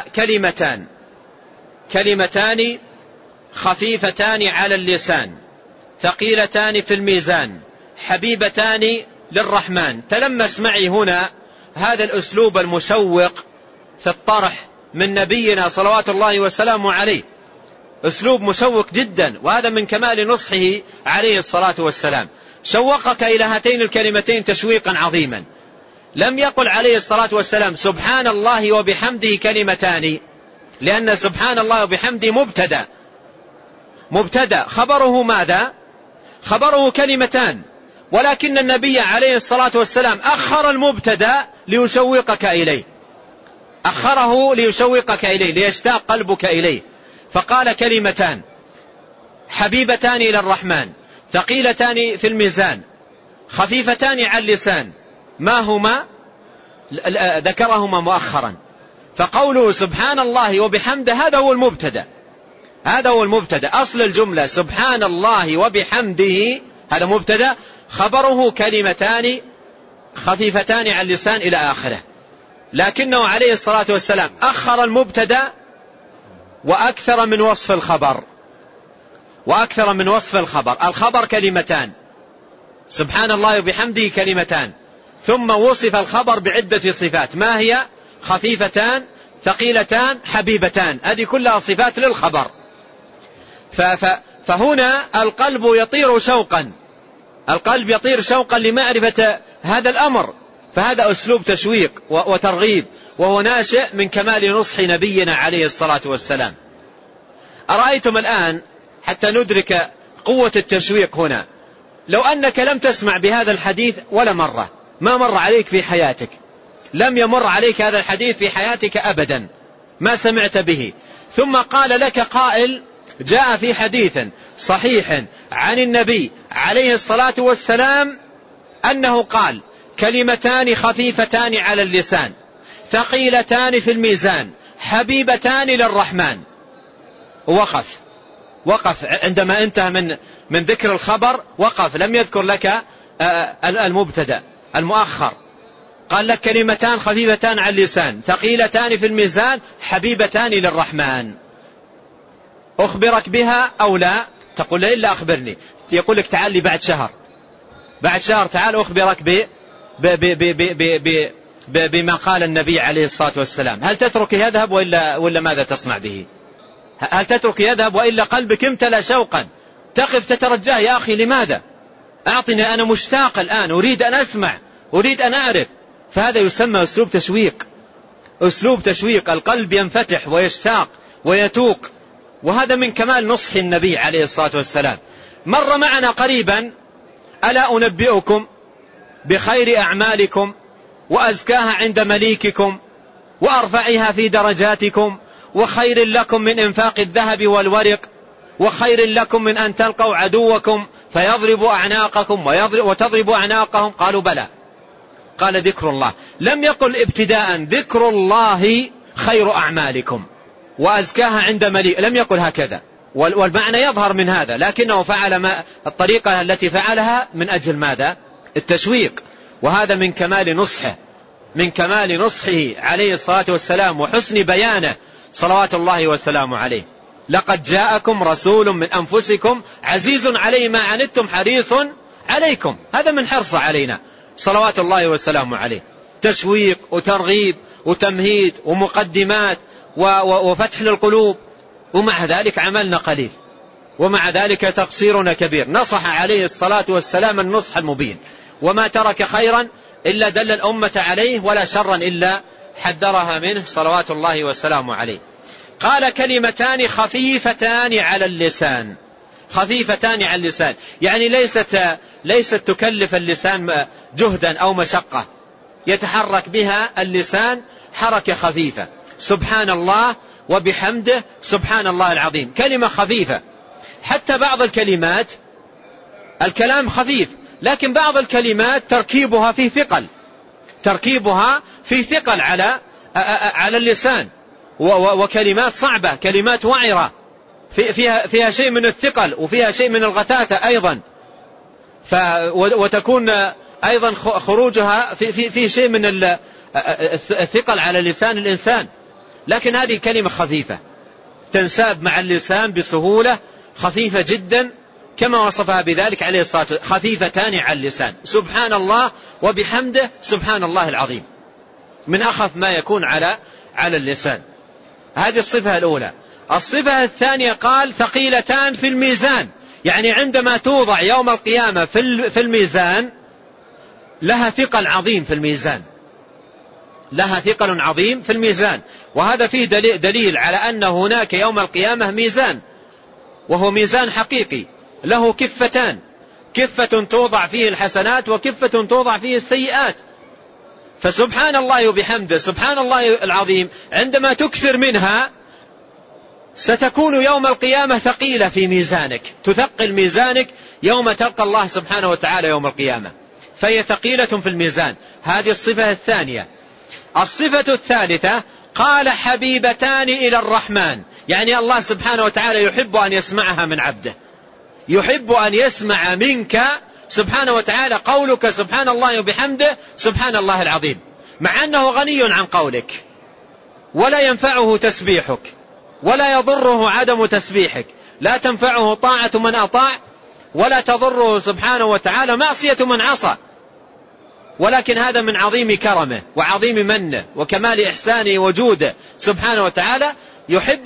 كلمتان خفيفتان على اللسان ثقيلتان في الميزان حبيبتان للرحمن. تلمس معي هنا هذا الأسلوب المشوق في الطرح من نبينا صلوات الله وسلامه عليه، أسلوب مشوق جدا، وهذا من كمال نصحه عليه الصلاة والسلام. شوقك إلى هاتين الكلمتين تشويقا عظيما. لم يقل عليه الصلاة والسلام سبحان الله وبحمده كلمتان، لأن سبحان الله وبحمده مبتدأ خبره ماذا؟ خبره كلمتان، ولكن النبي عليه الصلاة والسلام أخر المبتدأ ليشوقك إليه، أخره ليشوقك إليه ليشتاق قلبك إليه، فقال كلمتان حبيبتان إلى الرحمن ثقيلتان في الميزان خفيفتان على اللسان. ما هما؟ ذكرهما مؤخرا. فقوله سبحان الله وبحمده هذا هو المبتدأ. أصل الجملة سبحان الله وبحمده هذا مبتدأ، خبره كلمتان خفيفتان على اللسان إلى آخره. لكنه عليه الصلاة والسلام أخر المبتدأ وأكثر من وصف الخبر. الخبر كلمتان سبحان الله وبحمده كلمتان، ثم وصف الخبر بعدة صفات. ما هي؟ خفيفتان ثقيلتان حبيبتان، هذه كلها صفات للخبر. فهنا القلب يطير شوقا لمعرفة هذا الأمر. فهذا أسلوب تشويق وترغيب، وهو ناشئ من كمال نصح نبينا عليه الصلاة والسلام. أرأيتم الآن حتى ندرك قوة التشويق هنا، لو أنك لم تسمع بهذا الحديث ولا مرة، ما مر عليك في حياتك، لم يمر عليك هذا الحديث في حياتك أبدا، ما سمعت به، ثم قال لك قائل جاء في حديث صحيح عن النبي عليه الصلاة والسلام أنه قال كلمتان خفيفتان على اللسان ثقيلتان في الميزان حبيبتان للرحمن. وقف عندما انتهى من ذكر الخبر، وقف، لم يذكر لك المبتدأ المؤخر. قال لك كلمتان خفيفتان على اللسان ثقيلتان في الميزان حبيبتان للرحمن. أخبرك بها أو لا؟ تقول لا إلا أخبرني. يقول لك تعال لي بعد شهر تعال أخبرك بما قال النبي عليه الصلاة والسلام. هل تترك يذهب ولا ماذا تصنع به؟ هل تترك يذهب وإلا قلبك امتلأ شوقا تقف تترجاه؟ يا أخي لماذا؟ أعطني، أنا مشتاق الآن، أريد أن أسمع، أريد أن أعرف. فهذا يسمى أسلوب تشويق. القلب ينفتح ويشتاق ويتوق، وهذا من كمال نصح النبي عليه الصلاة والسلام. مر معنا قريبا ألا أنبئكم بخير أعمالكم وأزكاها عند مليككم وأرفعها في درجاتكم وخير لكم من إنفاق الذهب والورق وخير لكم من أن تلقوا عدوكم فيضرب أعناقكم وتضرب أعناقهم. قالوا بلى. قال ذكر الله. لم يقل ابتداء ذكر الله خير أعمالكم وأزكاها عند مليك، لم يقل هكذا، والمعنى يظهر من هذا، لكنه فعل الطريقة التي فعلها من أجل ماذا؟ التشويق. وهذا من كمال نصحه، من كمال نصحه عليه الصلاة والسلام وحسن بيانه صلوات الله وسلامه عليه. لقد جاءكم رسول من أنفسكم عزيز عليه ما عنتم حريص عليكم. هذا من حرصه علينا صلوات الله وسلامه عليه، تشويق وترغيب وتمهيد ومقدمات وفتح للقلوب، ومع ذلك عملنا قليل، ومع ذلك تقصيرنا كبير. نصح عليه الصلاة والسلام النصح المبين، وما ترك خيرا إلا دل الأمة عليه، ولا شرا إلا حذرها منه صلوات الله وسلامه عليه. قال كلمتان خفيفتان على اللسان. خفيفتان على اللسان يعني ليست تكلف اللسان جهدا أو مشقة، يتحرك بها اللسان حركة خفيفة. سبحان الله وبحمده سبحان الله العظيم، كلمة خفيفة. حتى بعض الكلمات الكلام خفيف، لكن بعض الكلمات تركيبها فيه ثقل، تركيبها فيه ثقل على اللسان، وكلمات صعبة، كلمات وعرة فيها شيء من الثقل وفيها شيء من الغثاثة أيضا، وتكون أيضا خروجها في شيء من الثقل على لسان الإنسان. لكن هذه كلمة خفيفة تنساب مع اللسان بسهولة، خفيفة جدا كما وصفها بذلك عليه الصلاة والسلام، خفيفتان على اللسان. سبحان الله وبحمده سبحان الله العظيم، من أخف ما يكون على اللسان. هذه الصفة الأولى. الصفة الثانية قال ثقيلتان في الميزان، يعني عندما توضع يوم القيامة في الميزان لها ثقل عظيم في الميزان، لها ثقل عظيم في الميزان. وهذا فيه دليل على أن هناك يوم القيامة ميزان، وهو ميزان حقيقي له كفتان، كفة توضع فيه الحسنات وكفة توضع فيه السيئات. فسبحان الله وبحمده سبحان الله العظيم عندما تكثر منها ستكون يوم القيامة ثقيلة في ميزانك، تثقل ميزانك يوم تلقى الله سبحانه وتعالى يوم القيامة، فهي ثقيلة في الميزان. هذه الصفة الثانية. الصفة الثالثة قال حبيبتان إلى الرحمن، يعني الله سبحانه وتعالى يحب أن يسمعها من عبده، يحب أن يسمع منك سبحانه وتعالى قولك سبحان الله وبحمده سبحان الله العظيم، مع أنه غني عن قولك، ولا ينفعه تسبيحك ولا يضره عدم تسبيحك، لا تنفعه طاعة من أطاع ولا تضره سبحانه وتعالى معصية من عصى. ولكن هذا من عظيم كرمه وعظيم منه وكمال إحسانه وجوده سبحانه وتعالى، يحب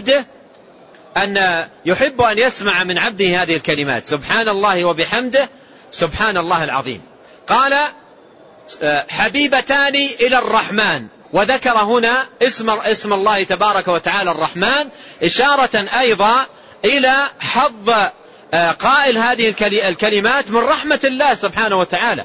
أن يسمع من عبده هذه الكلمات سبحان الله وبحمده سبحان الله العظيم. قال حبيبتان إلى الرحمن، وذكر هنا اسم الله تبارك وتعالى الرحمن، إشارة أيضا إلى حظ قائل هذه الكلمات من رحمة الله سبحانه وتعالى،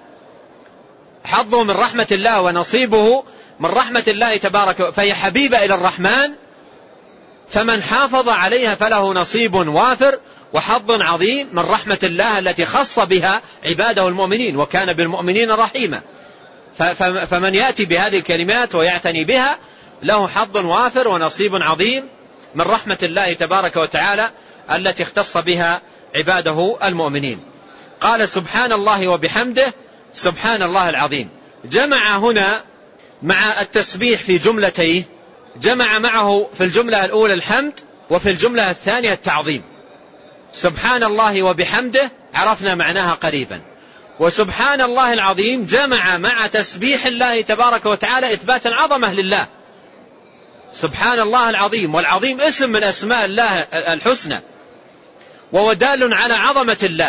حظه من رحمة الله ونصيبه من رحمة الله تبارك، فهي حبيبة إلى الرحمن، فمن حافظ عليها فله نصيب وافر وحظ عظيم من رحمة الله التي خص بها عباده المؤمنين، وكان بالمؤمنين رحيما. فمن يأتي بهذه الكلمات ويعتني بها له حظ وافر ونصيب عظيم من رحمة الله تبارك وتعالى التي اختص بها عباده المؤمنين. قال سبحان الله وبحمده سبحان الله العظيم. جمع هنا مع التسبيح في جملتين، جمع معه في الجملة الأولى الحمد وفي الجملة الثانية التعظيم. سبحان الله وبحمده عرفنا معناها قريبا، وسبحان الله العظيم جمع مع تسبيح الله تبارك وتعالى إثبات العظمة لله. سبحان الله العظيم، والعظيم اسم من أسماء الله الحسنى، وهو دال على عظمة الله،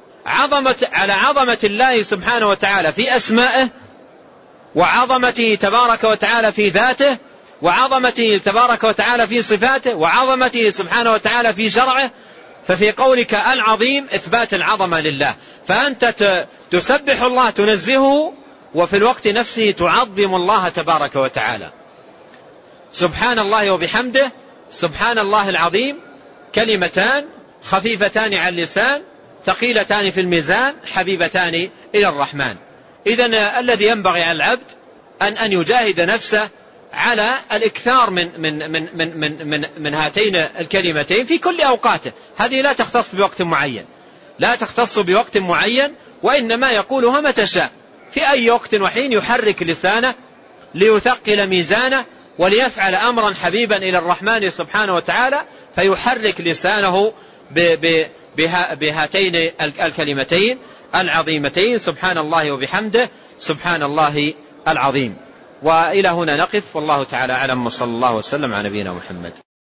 على عظمة الله سبحانه وتعالى في أسمائه، وعظمته تبارك وتعالى في ذاته، وعظمته تبارك وتعالى في صفاته، وعظمته سبحانه وتعالى في شرعه. ففي قولك العظيم إثبات العظمة لله، فأنت تسبح الله تنزهه، وفي الوقت نفسه تعظم الله تبارك وتعالى. سبحان الله وبحمده سبحان الله العظيم، كلمتان خفيفتان على اللسان ثقيلتان في الميزان حبيبتان إلى الرحمن. إذن الذي ينبغي على العبد أن يجاهد نفسه على الإكثار من هاتين الكلمتين في كل أوقاته. هذه لا تختص بوقت معين، لا تختص بوقت معين، وإنما يقولها متى شاء في أي وقت وحين يحرك لسانه ليثقل ميزانه وليفعل أمرا حبيبا إلى الرحمن سبحانه وتعالى، فيحرك لسانه بهاتين الكلمتين العظيمتين: سبحان الله وبحمده، سبحان الله العظيم. وإلى هنا نقف، والله تعالى أعلم، وصلى الله وسلم على نبينا محمد.